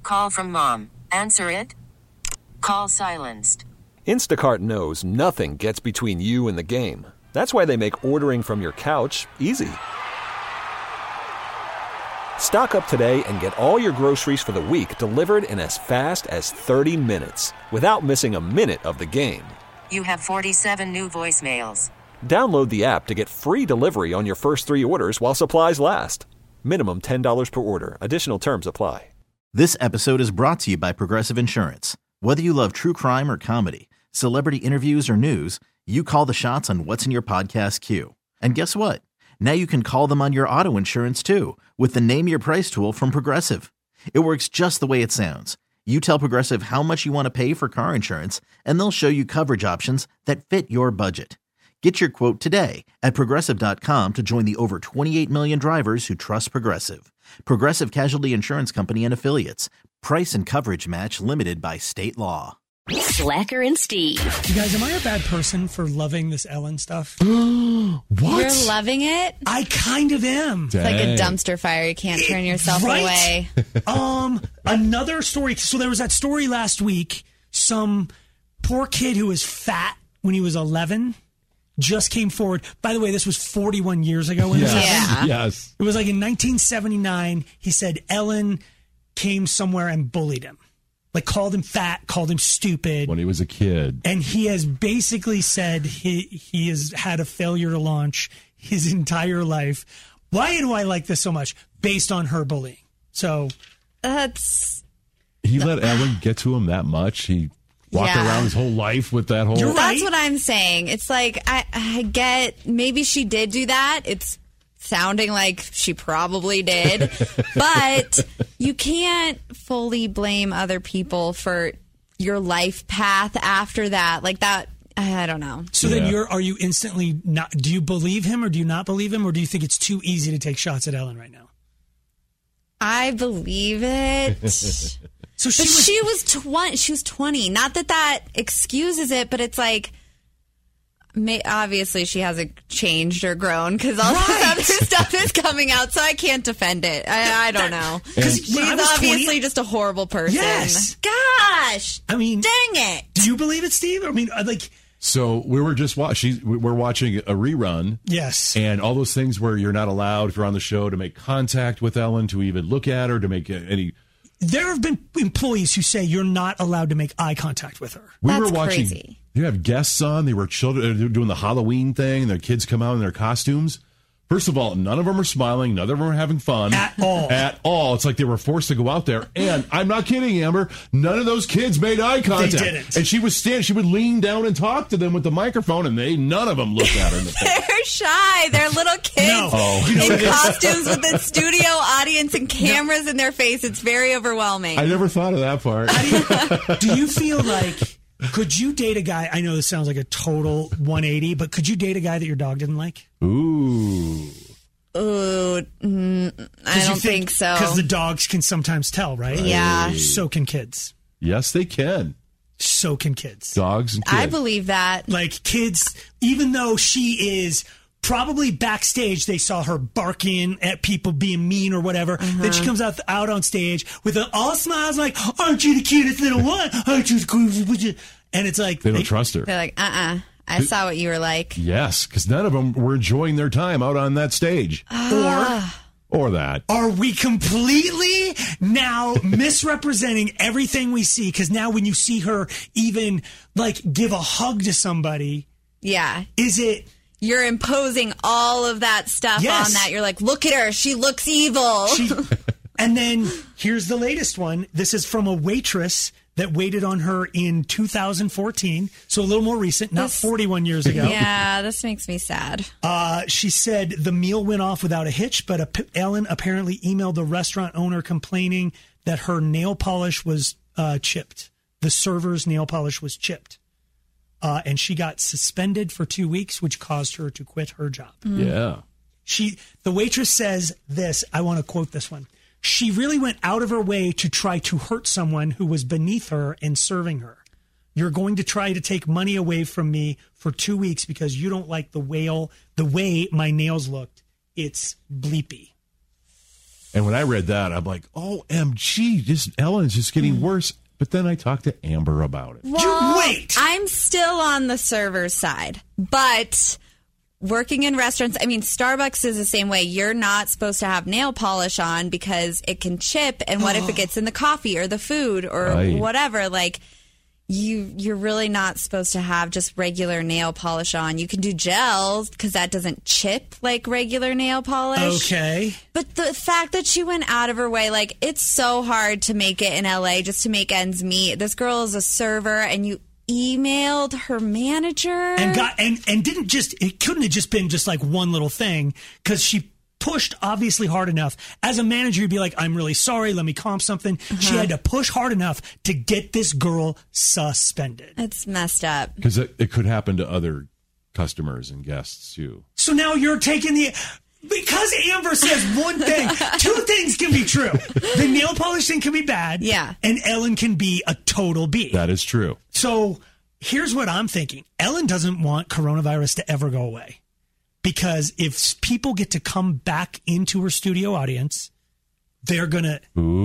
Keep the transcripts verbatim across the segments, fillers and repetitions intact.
Call from mom. Answer it. Call silenced. Instacart knows nothing gets between you and the game. That's why they make ordering from your couch easy. Stock up today and get all your groceries for the week delivered in as fast as thirty minutes without missing a minute of the game. You have forty-seven new voicemails. Download the app to get free delivery on your first three orders while supplies last. Minimum ten dollars per order. Additional terms apply. This episode is brought to you by Progressive Insurance. Whether you love true crime or comedy, celebrity interviews or news, you call the shots on what's in your podcast queue. And guess what? Now you can call them on your auto insurance too with the Name Your Price tool from Progressive. It works just the way it sounds. You tell Progressive how much you want to pay for car insurance, and they'll show you coverage options that fit your budget. Get your quote today at Progressive dot com to join the over twenty-eight million drivers who trust Progressive. Progressive Casualty Insurance Company and Affiliates. Price and coverage match limited by state law. Slacker and Steve. You guys, am I a bad person for loving this Ellen stuff? What? You're loving it? I kind of am. It's like a dumpster fire. You can't turn yourself right? away. um, another story. So there was that story last week. Some poor kid who was fat when he was eleven just came forward. By the way, this was forty-one years ago when yes. this happened. Yeah. Yes. It was like in nineteen seventy-nine. He said Ellen came somewhere and bullied him. Like called him fat, called him stupid. When he was a kid. And he has basically said he he has had a failure to launch his entire life. Why do I like this so much? Based on her bullying. So that's... He let Ellen get to him that much? He walked Yeah. around his whole life with that whole... You're right. That's what I'm saying. It's like, I, I get, maybe she did do that. It's sounding like she probably did. But you can't fully blame other people for your life path after that. Like that, I don't know. So Yeah. then you're, are you instantly not, do you believe him or do you not believe him? Or do you think it's too easy to take shots at Ellen right now? I believe it. So she But was, she was twenty. She was twenty. Not that that excuses it, but it's like, may, obviously she hasn't changed or grown because all Right. this other stuff is coming out. So I can't defend it. I, I don't know. Because She's when I was obviously twenty just a horrible person. Yes. Gosh. I mean, Dang it. do you believe it, Steve? I mean, like, So we were just watching, we're watching a rerun. yes. And all those things where you're not allowed, if you're on the show, to make contact with Ellen, to even look at her, to make any... There have been employees who say you're not allowed to make eye contact with her. We That's were watching. crazy. You have guests on. They were children they were doing the Halloween thing. Their kids come out in their costumes. First of all, none of them are smiling. None of them are having fun At all. At all. It's like they were forced to go out there. And I'm not kidding, Amber. None of those kids made eye contact. They didn't. And she was stand. She would lean down and talk to them with the microphone, and they none of them looked at her in the face. They're shy. They're little kids No. Oh. You know in what it is? costumes with a studio audience and cameras in their face. It's very overwhelming. I never thought of that part. Do you feel like, could you date a guy? I know this sounds like a total one eighty, but could you date a guy that your dog didn't like? Ooh. Ooh, mm, I don't think, so. Because the dogs can sometimes tell, right? Yeah. So can kids. Yes, they can. So can kids. Dogs and kids. I believe that. Like kids, even though she is probably backstage, they saw her barking at people being mean or whatever. Uh-huh. Then she comes out out on stage with a, all smiles like, aren't you the cutest little one? Aren't you the coolest? And it's like... They don't they- trust her. They're like, uh-uh. I saw what you were like. Yes, because none of them were enjoying their time out on that stage. Or... Or that. Are we completely now misrepresenting everything we see? Because now when you see her even like give a hug to somebody, Yeah. is it... You're imposing all of that stuff Yes. on that. You're like, look at her. She looks evil. She, and then here's the latest one. This is from a waitress that waited on her in two thousand fourteen. So a little more recent, not This- forty-one years ago. Yeah, this makes me sad. Uh, she said the meal went off without a hitch, but a, Ellen apparently emailed the restaurant owner complaining that her nail polish was uh, chipped. The server's nail polish was chipped. Uh, and she got suspended for two weeks, which caused her to quit her job. Yeah. She, the waitress says this, I want to quote this one. She really went out of her way to try to hurt someone who was beneath her and serving her. You're going to try to take money away from me for two weeks because you don't like the whale, the way my nails looked. It's bleepy. And when I read that, I'm like, O M G, just Ellen's just getting worse. But then I talked to Amber about it. Well, wait. I'm still on the server's side, but working in restaurants, I mean, Starbucks is the same way. You're not supposed to have nail polish on because it can chip. And what if it gets in the coffee or the food or Right. whatever? Like, you, you're really not supposed to have just regular nail polish on. You can do gels because that doesn't chip like regular nail polish. Okay. But the fact that she went out of her way, like, it's so hard to make it in L A just to make ends meet. This girl is a server, and you emailed her manager And got and and didn't just it couldn't have just been just like one little thing because she pushed obviously hard enough. As a manager, you'd be like, I'm really sorry, let me comp something. Uh-huh. She had to push hard enough to get this girl suspended. It's messed up. Because it, it could happen to other customers and guests, too. So now you're taking the because Amber says one thing, two things can be true. The nail polish thing can be bad. Yeah. And Ellen can be a total B. That is true. So here's what I'm thinking. Ellen doesn't want coronavirus to ever go away. Because if people get to come back into her studio audience, they're going to...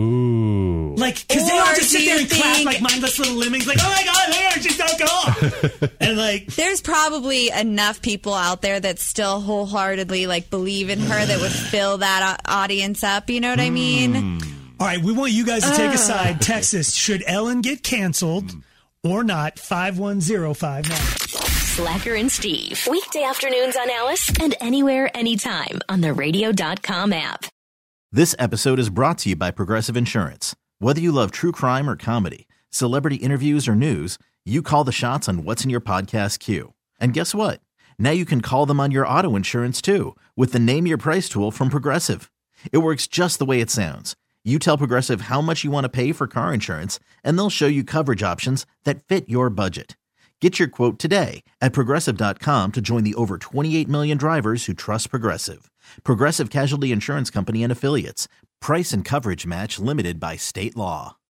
Ooh. Like, because they all Or just sit do there you and clap think- like mindless little lemmings. Like, oh my God, they are just so cool. And like... There's probably enough people out there that still wholeheartedly like believe in her that would fill that o- audience up. You know what I mean? All right, we want you guys to take a side. Texas, should Ellen get canceled or not? five one zero five nine. Slacker and Steve. Weekday afternoons on Alice and anywhere, anytime on the radio dot com app. This episode is brought to you by Progressive Insurance. Whether you love true crime or comedy, celebrity interviews or news, you call the shots on what's in your podcast queue. And guess what? Now you can call them on your auto insurance too with the Name Your Price tool from Progressive. It works just the way it sounds. You tell Progressive how much you want to pay for car insurance, and they'll show you coverage options that fit your budget. Get your quote today at Progressive dot com to join the over twenty-eight million drivers who trust Progressive. Progressive Casualty Insurance Company and Affiliates. Price and coverage match limited by state law.